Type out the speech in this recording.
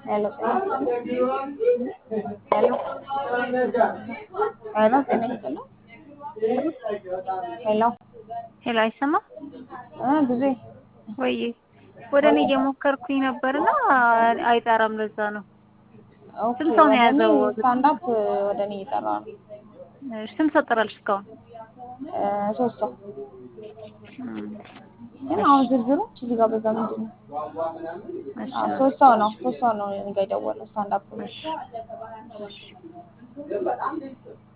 Hello, hello, hello, hello. ሄሎ አይሰማ ብዙ ወይ ወደ እኔ እየሞከርኩኝ ነበርና አይጠራም። ለዛ ነው። ኦኬ። ስንት ሰው ነው ወደ እኔ ያዘው? ስታንድ አፕ ወደ እኔ እየጠራ ነው። ስንት ሰው ጠራልሽ እስካሁን? 3 ሰው ግን እሺ አሁን ዝርዝሩ እዚህ ጋር በዛ ምንድን ነው? እሺ 3 ሰው ነው እኔ ጋር የደወለው ስታንድ አፕ። እሺ እሺ